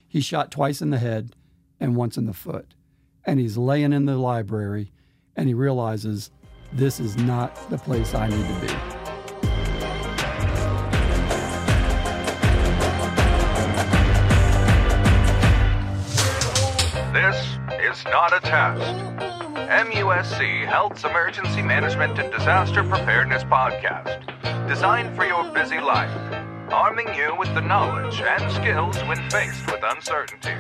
He's shot twice in the head and once in the foot. And he's laying in the library, and he realizes this is not the place I need to be. This is not a test. MUSC Health's Emergency Management and Disaster Preparedness Podcast, designed for your busy life, arming you with the knowledge and skills when faced with uncertainty.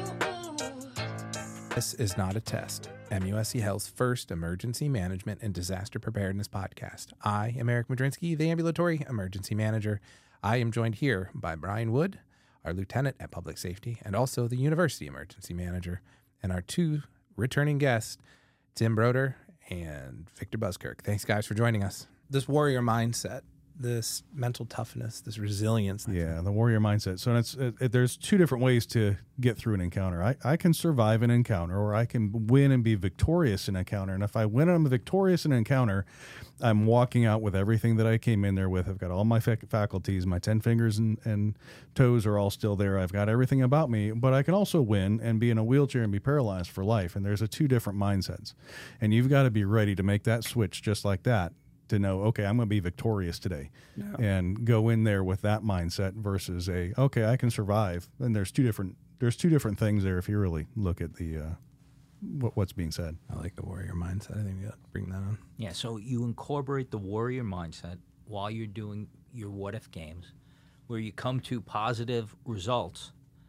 This is not a test. MUSC Health's first emergency management and disaster preparedness podcast. I am Eric Madrinsky, the ambulatory emergency manager. I am joined here by Brian Wood, our lieutenant at public safety, and also the university emergency manager, and our two returning guests, Tim Broder and Victor Buskirk. Thanks, guys, for joining us. This warrior mindset, this mental toughness, this resilience. Yeah, the warrior mindset. So there's two different ways to get through an encounter. I can survive an encounter, or I can win and be victorious in an encounter. And if I win and I'm victorious in an encounter, I'm walking out with everything that I came in there with. I've got all my faculties, my 10 fingers and toes are all still there. I've got everything about me, but I can also win and be in a wheelchair and be paralyzed for life. And there's two different mindsets. And you've got to be ready to make that switch just like that, to know, okay, I'm going to be victorious today, and go in there with that mindset versus okay, I can survive. And there's two different things there if you really look at the what's being said. I like the warrior mindset. I think we got to bring that on. Yeah, so you incorporate the warrior mindset while you're doing your what-if games, where you come to positive results.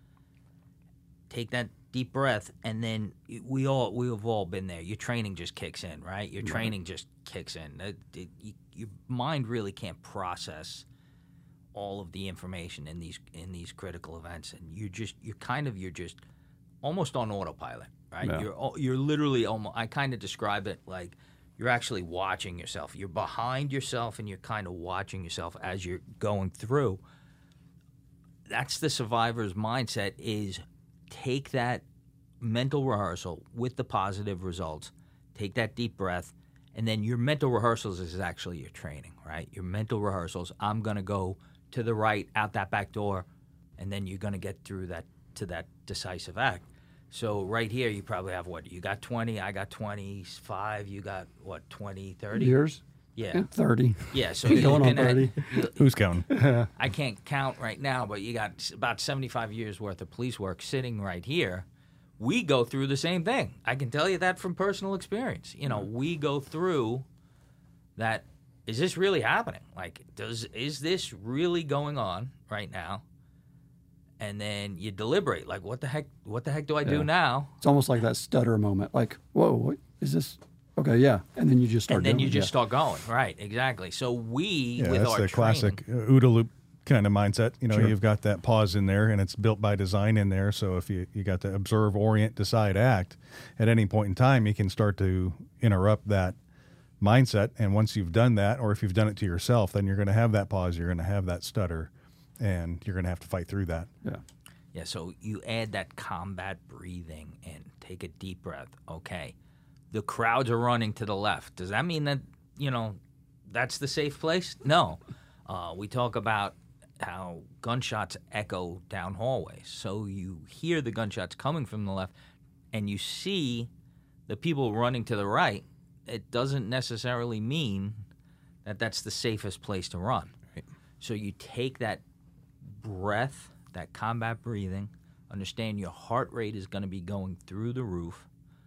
Take that deep breath, and then we've all been there. Your training just kicks in, right? Your training just kicks in. Your mind really can't process all of the information in these critical events, and you're just almost on autopilot, right? Yeah. You're literally almost. I kind of describe it like you're actually watching yourself. You're behind yourself, and you're kind of watching yourself as you're going through. That's the survivor's mindset. Is take that mental rehearsal with the positive results, take that deep breath, and then your mental rehearsals is actually your training, right? Your mental rehearsals, I'm going to go to the right, out that back door, and then you're going to get through that to that decisive act. So right here, you probably have what? You got 20, I got 25, you got what, 20, 30? Years? Yeah. And 30. Yeah, so going on 30. Who's counting? I can't count right now, but you got about 75 years worth of police work sitting right here. We go through the same thing. I can tell you that from personal experience. We go through that. Is this really happening? Like, is this really going on right now? And then you deliberate. Like, what the heck do I do now? It's almost like that stutter moment. Like, whoa, what is this? Okay, yeah. And then you just start start going. Right, exactly. So with that's our the classic OODA loop kind of mindset. Sure. You've got that pause in there, and it's built by design in there. So if you got to observe, orient, decide, act, at any point in time, you can start to interrupt that mindset. And once you've done that, or if you've done it to yourself, then you're going to have that pause, you're going to have that stutter, and you're going to have to fight through that. Yeah. Yeah, so you add that combat breathing and take a deep breath. Okay, the crowds are running to the left. Does that mean that, that's the safe place? No. We talk about how gunshots echo down hallways. So you hear the gunshots coming from the left, and you see the people running to the right. It doesn't necessarily mean that that's the safest place to run. Right. So you take that breath, that combat breathing, understand your heart rate is going to be going through the roof,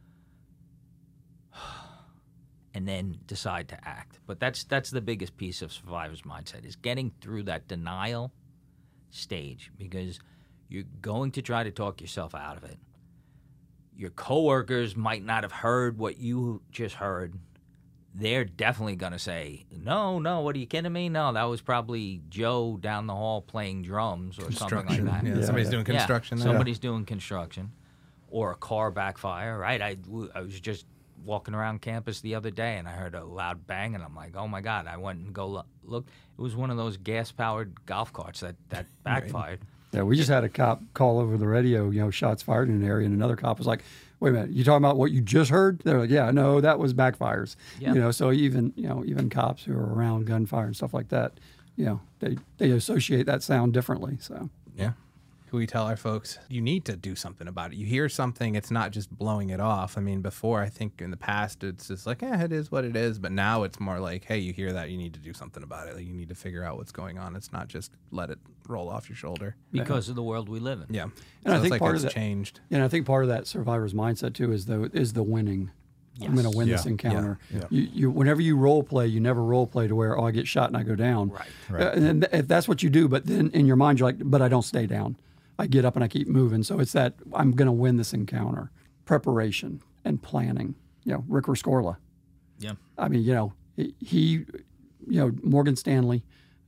and then decide to act. But that's the biggest piece of survivor's mindset, is getting through that denial stage, because you're going to try to talk yourself out of it. Your coworkers might not have heard what you just heard. They're definitely going to say, no, what are you kidding me? No, that was probably Joe down the hall playing drums or something like that. Yeah, somebody's doing construction. Yeah, somebody's doing construction, or a car backfire, right? I was just walking around campus the other day, and I heard a loud bang, and I'm like, oh, my God. I went and go look. It was one of those gas-powered golf carts that backfired. Yeah, we just had a cop call over the radio, shots fired in an area, and another cop was like, wait a minute, you talking about what you just heard? They're like, yeah, no, that was backfires. Yep. So even cops who are around gunfire and stuff like that, they associate that sound differently. So yeah. we tell our folks, you need to do something about it. You hear something, it's not just blowing it off. I mean, before, I think in the past, it's just like, it is what it is. But now it's more like, hey, you hear that, you need to do something about it. Like, you need to figure out what's going on. It's not just let it roll off your shoulder. Because of the world we live in. Yeah. And So I it's think like part it's of that changed. And I think part of that survivor's mindset too is the winning. Yes. I'm going to win Yeah. this encounter. Yeah. You whenever you role play, you never role play to where I get shot and I go down. Right. Right. And if that's what you do, but then in your mind you're like, but I don't stay down. I get up and I keep moving. So it's that I'm going to win this encounter. Preparation and planning. Rick Rescorla. Yeah. I mean, he Morgan Stanley,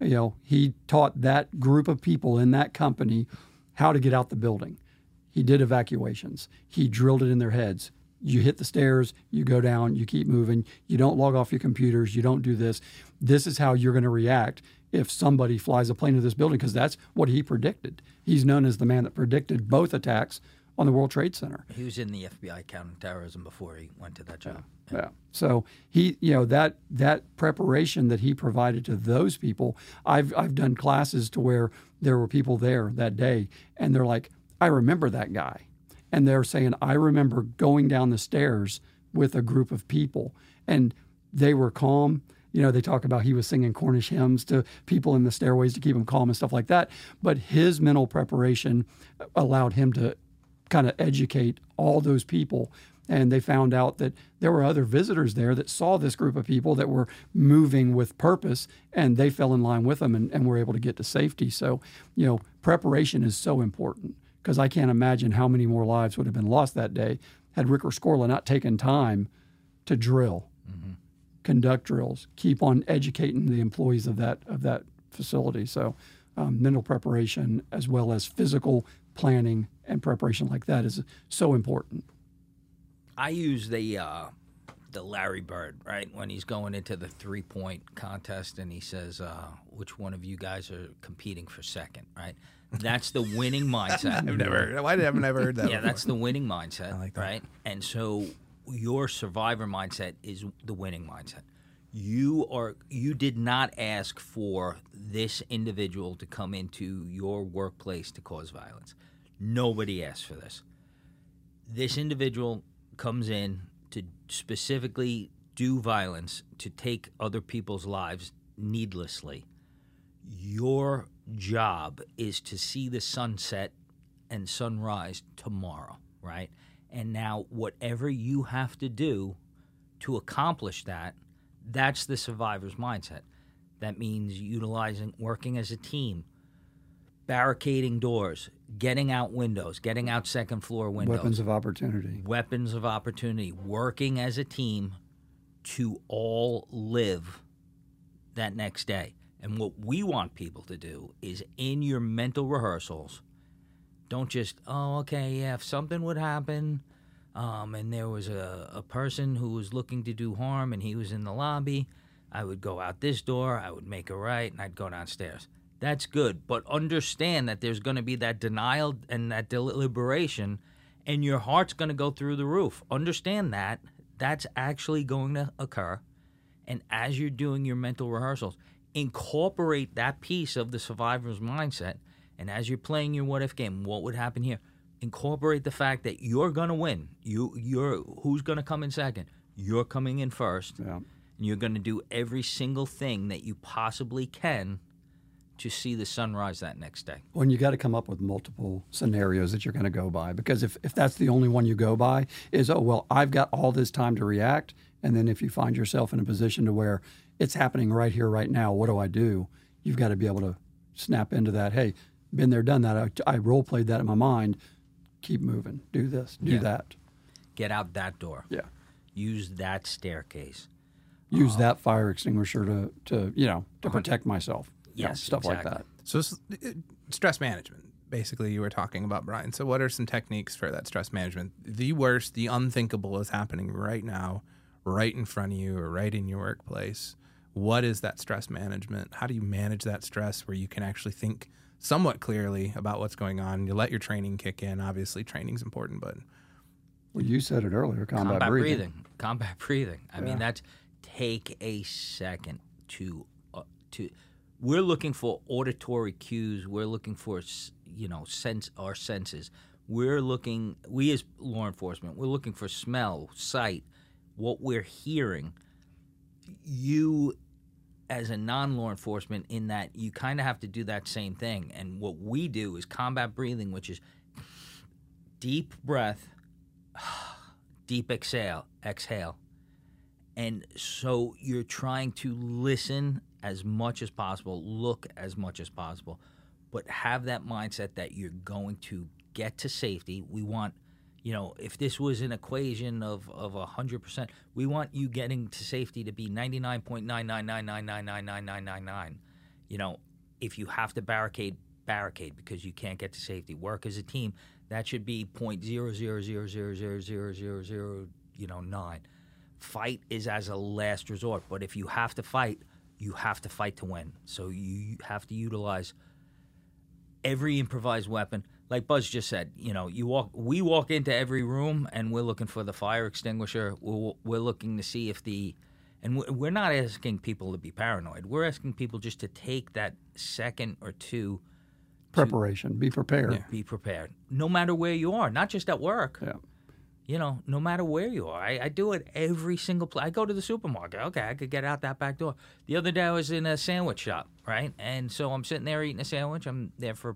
he taught that group of people in that company how to get out the building. He did evacuations. He drilled it in their heads. You hit the stairs, you go down, you keep moving. You don't log off your computers. You don't do this. This is how you're going to react if somebody flies a plane into this building, because that's what he predicted. He's known as the man that predicted both attacks on the World Trade Center. He was in the FBI counterterrorism before he went to that job. Yeah. So he, that preparation that he provided to those people, I've done classes to where there were people there that day, and they're like, I remember that guy. And they're saying, I remember going down the stairs with a group of people, and they were calm. They talk about he was singing Cornish hymns to people in the stairways to keep them calm and stuff like that. But his mental preparation allowed him to kind of educate all those people. And they found out that there were other visitors there that saw this group of people that were moving with purpose, and they fell in line with them and were able to get to safety. So, preparation is so important, because I can't imagine how many more lives would have been lost that day had Rick Rescorla not taken time to drill, conduct drills, keep on educating the employees of that facility. So mental preparation as well as physical planning and preparation like that is so important. I use the Larry Bird, right? When he's going into the 3-point contest and he says, which one of you guys are competing for second, right? That's the winning mindset. I've never heard that. Yeah, before. that's the winning mindset, I like that. right? And so your survivor mindset is the winning mindset. You did not ask for this individual to come into your workplace to cause violence. Nobody asked for this. This individual comes in to specifically do violence, to take other people's lives needlessly. Your job is to see the sunset and sunrise tomorrow, right? And now whatever you have to do to accomplish that, that's the survivor's mindset. That means working as a team, barricading doors, getting out windows, getting out second floor windows. Weapons of opportunity. Weapons of opportunity. Working as a team to all live that next day. And what we want people to do is in your mental rehearsals, don't just, if something would happen and there was a person who was looking to do harm and he was in the lobby, I would go out this door, I would make a right, and I'd go downstairs. That's good, but understand that there's going to be that denial and that deliberation, and your heart's going to go through the roof. Understand that. That's actually going to occur. And as you're doing your mental rehearsals, incorporate that piece of the survivor's mindset. And as you're playing your what-if game, what would happen here? Incorporate the fact that you're going to win. You're who's going to come in second? You're coming in first. Yeah. And you're going to do every single thing that you possibly can to see the sunrise that next day. Well, and you got to come up with multiple scenarios that you're going to go by, because if that's the only one you go by is, I've got all this time to react, and then if you find yourself in a position to where it's happening right here, right now, what do I do? You've got to be able to snap into that. Hey, been there, done that. I role played that in my mind. Keep moving. Do this. Do that. Get out that door. Yeah. Use that staircase. Use that fire extinguisher to protect myself. Yes, stuff exactly. like that. So stress management, basically, you were talking about, Brian. So what are some techniques for that stress management? The worst, the unthinkable is happening right now, right in front of you or right in your workplace. What is that stress management? How do you manage that stress where you can actually think somewhat clearly about what's going on? You let your training kick in. Obviously, training's important, but... Well, you said it earlier, combat breathing. Combat breathing. I mean, that's take a second to we're looking for auditory cues. We're looking for, our senses. We as law enforcement, we're looking for smell, sight, what we're hearing. You, as a non-law enforcement, in that you kind of have to do that same thing. And what we do is combat breathing, which is deep breath, deep exhale. And so you're trying to listen as much as possible, look as much as possible, but have that mindset that you're going to get to safety. We want, if this was an equation of 100%, we want you getting to safety to be 99.999999999. If you have to barricade because you can't get to safety. Work as a team, that should be 0.000000009. Fight is as a last resort, but if you have to fight, you have to fight to win. So you have to utilize every improvised weapon. Like Buzz just said, we walk into every room and we're looking for the fire extinguisher. We're looking to see if and we're not asking people to be paranoid. We're asking people just to take that second or two. Preparation. Be prepared. Yeah. Be prepared. No matter where you are, not just at work. Yeah. No matter where you are. I do it every single place. I go to the supermarket. Okay, I could get out that back door. The other day I was in a sandwich shop, right? And so I'm sitting there eating a sandwich. I'm there for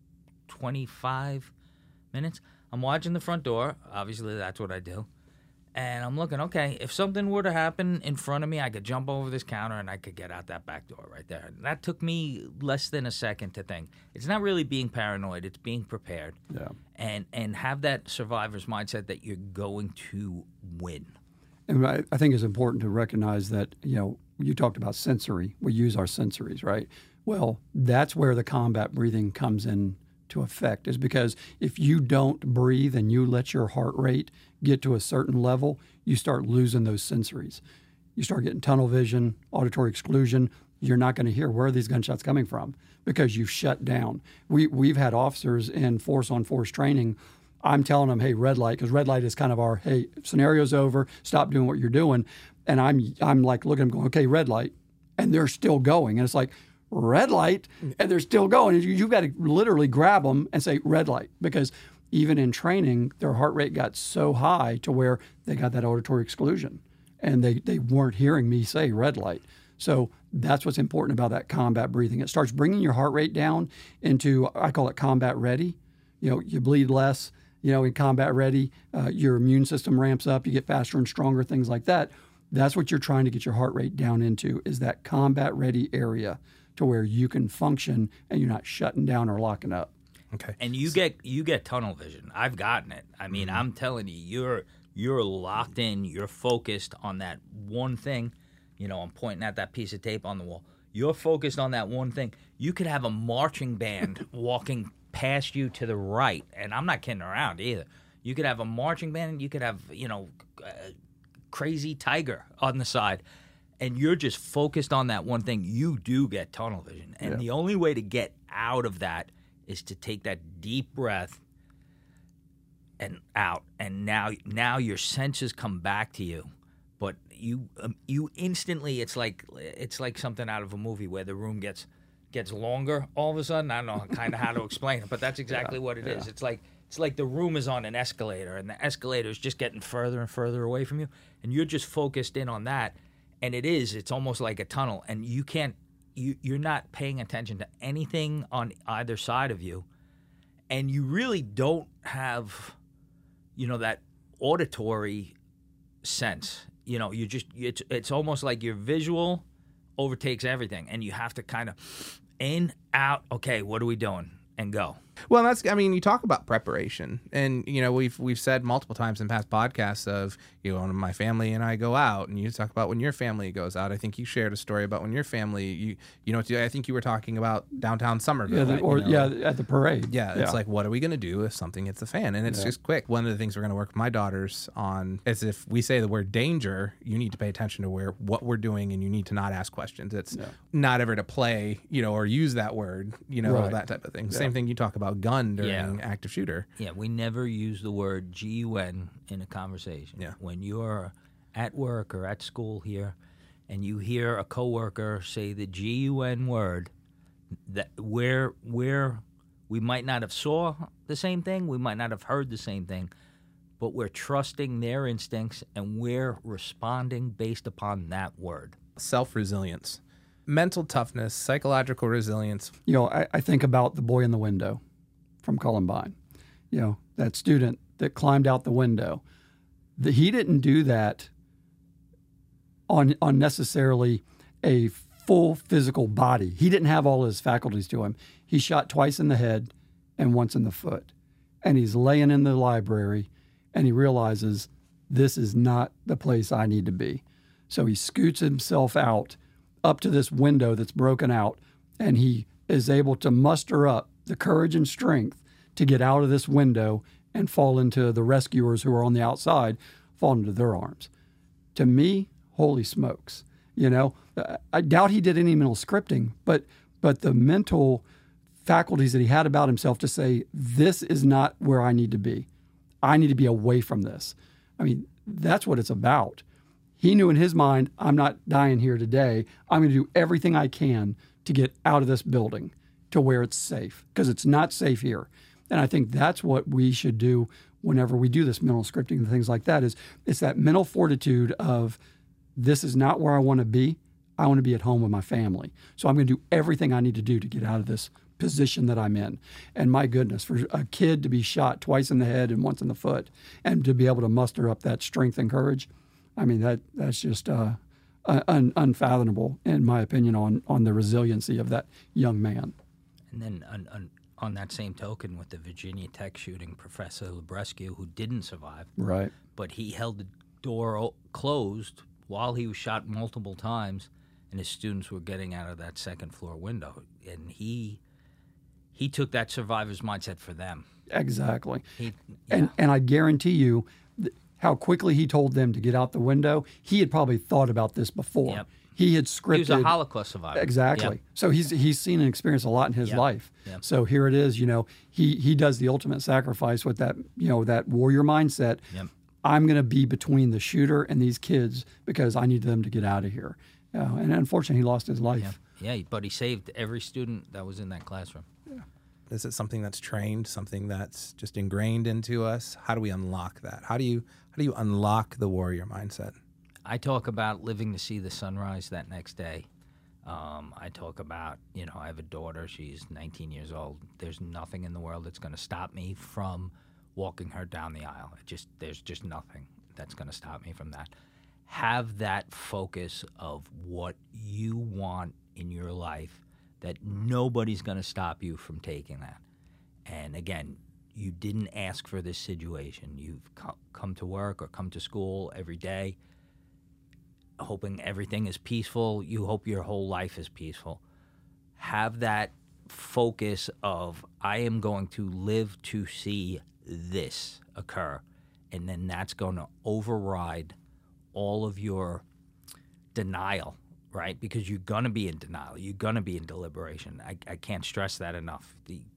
25 minutes. I'm watching the front door. Obviously, that's what I do. And I'm looking, okay, if something were to happen in front of me, I could jump over this counter and I could get out that back door right there. And that took me less than a second to think. It's not really being paranoid. It's being prepared. Yeah. And have that survivor's mindset that you're going to win. And I think it's important to recognize that, you talked about sensory. We use our sensories, right? Well, that's where the combat breathing comes in to effect, is because if you don't breathe and you let your heart rate get to a certain level, you start losing those sensories. You start getting tunnel vision, auditory exclusion. You're not going to hear where are these gunshots coming from because you've shut down. We've had officers in force-on-force training. I'm telling them, hey, red light, because red light is kind of our, hey, scenario's over, stop doing what you're doing. And I'm like looking at them going, okay, red light. And they're still going. And it's like, red light, and they're still going. You've got to literally grab them and say, red light, because even in training, their heart rate got so high to where they got that auditory exclusion, and they weren't hearing me say red light. So that's what's important about that combat breathing. It starts bringing your heart rate down into, I call it combat ready. You bleed less, in combat ready. Your immune system ramps up. You get faster and stronger, things like that. That's what you're trying to get your heart rate down into, is that combat ready area, to where you can function and you're not shutting down or locking up. Okay. And you get tunnel vision. I've gotten it. I mean, I'm telling you, you're locked in. You're focused on that one thing. I'm pointing at that piece of tape on the wall. You're focused on that one thing. You could have a marching band walking past you to the right, and I'm not kidding around either. You could have a marching band. You could have, crazy tiger on the side. And you're just focused on that one thing. You do get tunnel vision. And the only way to get out of that is to take that deep breath and out. And now your senses come back to you. But you instantly, it's like something out of a movie where the room gets longer all of a sudden. I don't know kind of how to explain it, but that's exactly what it is. It's like the room is on an escalator, and the escalator is just getting further and further away from you. And you're just focused in on that. And it's almost like a tunnel, and you're not paying attention to anything on either side of you, and you really don't have, that auditory sense. It's almost like your visual overtakes everything, and you have to kind of in, out, okay, what are we doing, and go. Well, you talk about preparation, and we've said multiple times in past podcasts of when my family and I go out, and you talk about when your family goes out. I think you shared a story about when your family, I think you were talking about downtown Somerville, at the parade. It's like, what are we going to do if something hits the fan? And it's just quick. One of the things we're going to work with my daughters on is if we say the word danger, you need to pay attention to what we're doing, and you need to not ask questions. It's not ever to play, or use that word, that type of thing. Same thing you talk about gun during active shooter. Yeah, we never use the word GUN in a conversation. Yeah. When you're at work or at school here, and you hear a coworker say the GUN word, that where we might not have saw the same thing, we might not have heard the same thing, but we're trusting their instincts and we're responding based upon that word. Self-resilience, mental toughness, psychological resilience. You know, I think about the boy in the window from Columbine. You know, that student that climbed out the window. He didn't do that on necessarily a full physical body. He didn't have all his faculties to him. He shot twice in the head and once in the foot. And he's laying in the library and he realizes this is not the place I need to be. So he scoots himself out up to this window that's broken out, and he is able to muster up the courage and strength to get out of this window and fall into the rescuers who are on the outside, fall into their arms. To me, holy smokes. You know, I doubt he did any mental scripting, but the mental faculties that he had about himself to say, this is not where I need to be. I need to be away from this. I mean, that's what it's about. He knew in his mind, I'm not dying here today. I'm going to do everything I can to get out of this building to where it's safe, because it's not safe here. And I think that's what we should do whenever we do this mental scripting and things like that, is it's that mental fortitude of, this is not where I want to be. I want to be at home with my family. So I'm going to do everything I need to do to get out of this position that I'm in. And my goodness, for a kid to be shot twice in the head and once in the foot, and to be able to muster up that strength and courage, I mean, that's just unfathomable, in my opinion, on the resiliency of that young man. And then on that same token, with the Virginia Tech shooting, Professor Lebrescu, who didn't survive, Right. but he held the door closed while he was shot multiple times, and his students were getting out of that second floor window. And he took that survivor's mindset for them. Exactly. Yeah. And I guarantee you, how quickly he told them to get out the window, he had probably thought about this before. Yep. He had scripted. He was a Holocaust survivor. Exactly. Yep. So he's seen and experienced a lot in his Yep. life. Yep. So here it is, you know, he does the ultimate sacrifice with that, you know, that warrior mindset. Yep. I'm going to be between the shooter and these kids because I need them to get out of here. And unfortunately, he lost his life. Yeah, but he saved every student that was in that classroom. Is it something that's trained, something that's just ingrained into us? How do we unlock that? How do you unlock the warrior mindset? I talk about living to see the sunrise that next day. I talk about, you know, I have a daughter. She's 19 years old. There's nothing in the world that's going to stop me from walking her down the aisle. There's just nothing that's going to stop me from that. Have that focus of what you want in your life, that nobody's going to stop you from taking that. And again, you didn't ask for this situation. You've come to work or come to school every day hoping everything is peaceful. You hope your whole life is peaceful. Have that focus of, I am going to live to see this occur. And then that's going to override all of your denial, right? Because you're going to be in denial. You're going to be in deliberation. I can't stress that enough.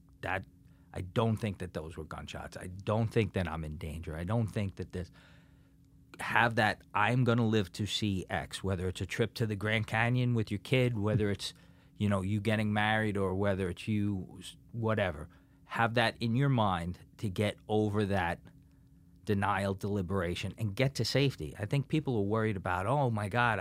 I don't think that those were gunshots. I don't think that I'm in danger. I don't think that this... Have that, I'm going to live to see X, whether it's a trip to the Grand Canyon with your kid, whether it's, you know, you getting married, or whether it's you, whatever. Have that in your mind to get over that denial, deliberation, and get to safety. I think people are worried about, oh my God,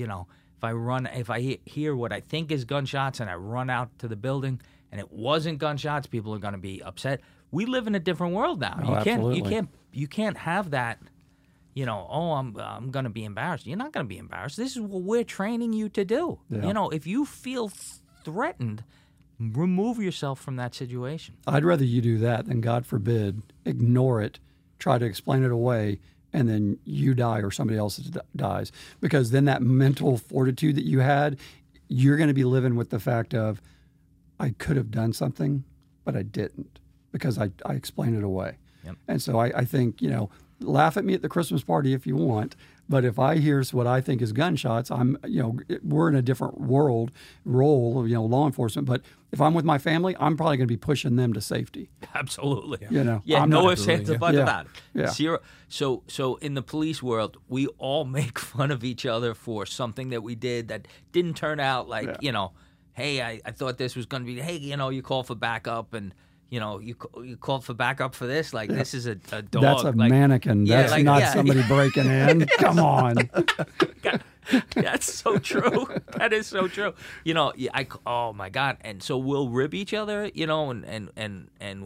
if I hear what I think is gunshots and I run out to the building and it wasn't gunshots, people are going to be upset. We live in a different world now. Oh, absolutely. You can't have that. You know, oh, I'm going to be embarrassed. You're not going to be embarrassed. This is what we're training you to do. Yeah. You know, if you feel threatened, remove yourself from that situation. I'd rather you do that than, God forbid, ignore it, try to explain it away, and then you die or somebody else dies. Because then that mental fortitude that you had, you're going to be living with the fact of, I could have done something, but I didn't because I explained it away. Yep. And so I think, you know, laugh at me at the Christmas party if you want. But if I hear what I think is gunshots, we're in a different role, law enforcement. But if I'm with my family, I'm probably going to be pushing them to safety. Absolutely. I'm no not- ifs, ands, or buts about it. Yeah. Zero. So in the police world, we all make fun of each other for something that we did that didn't turn out like, hey, I thought this was going to be, hey, you call for backup and, you called for backup for this. Like, this is a dog. That's a mannequin. That's not somebody breaking in. Come on. That's so true. That is so true. Oh my God. And so we'll rib each other, and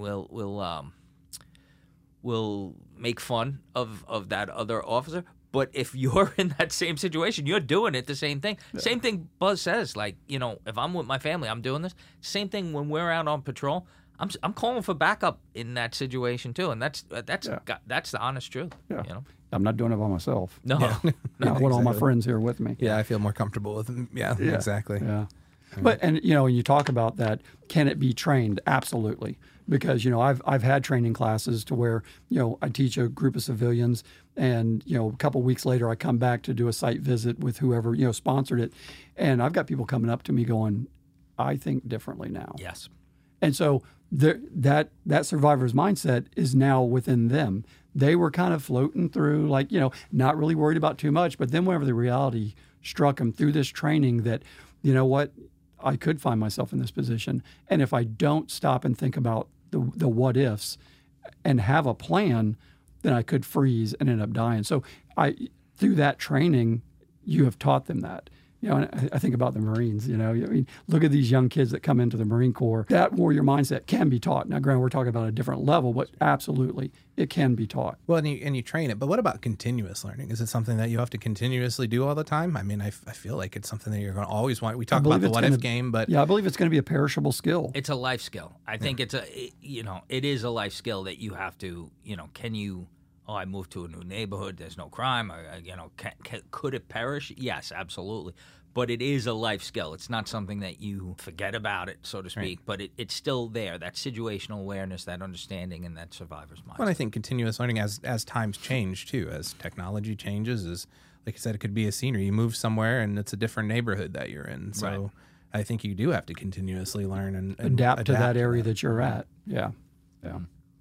we'll make fun of that other officer. But if you're in that same situation, you're doing it the same thing. Same thing Buzz says. Like, if I'm with my family, I'm doing this. Same thing when we're out on patrol. I'm calling for backup in that situation too, and that's the honest truth. Yeah. I'm not doing it by myself. No, I want all my friends here with me. Yeah, I feel more comfortable with them. Yeah, exactly. Yeah. But when you talk about that, can it be trained? Absolutely. Because I've had training classes to where I teach a group of civilians, and a couple of weeks later I come back to do a site visit with whoever sponsored it, and I've got people coming up to me going, "I think differently now." Yes. And so that survivor's mindset is now within them. They were kind of floating through, not really worried about too much. But then whenever the reality struck them through this training that, what, I could find myself in this position. And if I don't stop and think about the what ifs and have a plan, then I could freeze and end up dying. So through that training, you have taught them that. And I think about the Marines, look at these young kids that come into the Marine Corps. That warrior mindset can be taught. Now, granted, we're talking about a different level, but absolutely, it can be taught. Well, and you train it. But what about continuous learning? Is it something that you have to continuously do all the time? I mean, I feel like it's something that you're going to always want. We talk about the what-if game, but... Yeah, I believe it's going to be a perishable skill. It's a life skill. I think it is a life skill that you have to, can you... Oh, I moved to a new neighborhood. There's no crime. Could it perish? Yes, absolutely. But it is a life skill. It's not something that you forget about it, so to speak. Right. But it's still there. That situational awareness, that understanding, and that survivor's mindset. Well, I think continuous learning as times change too, as technology changes, is like I said, it could be a scenery. You move somewhere and it's a different neighborhood that you're in. So right. I think you do have to continuously learn and adapt to that area that you're at. Yeah. Yeah.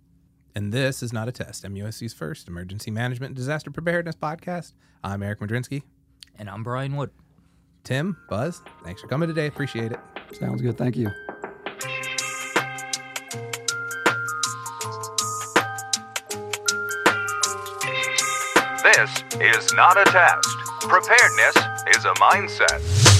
And this is Not a Test, MUSC's first emergency management and disaster preparedness podcast. I'm Eric Madrinsky. And I'm Brian Wood. Tim, Buzz, thanks for coming today. Appreciate it. Sounds good. Thank you. This is not a test. Preparedness is a mindset.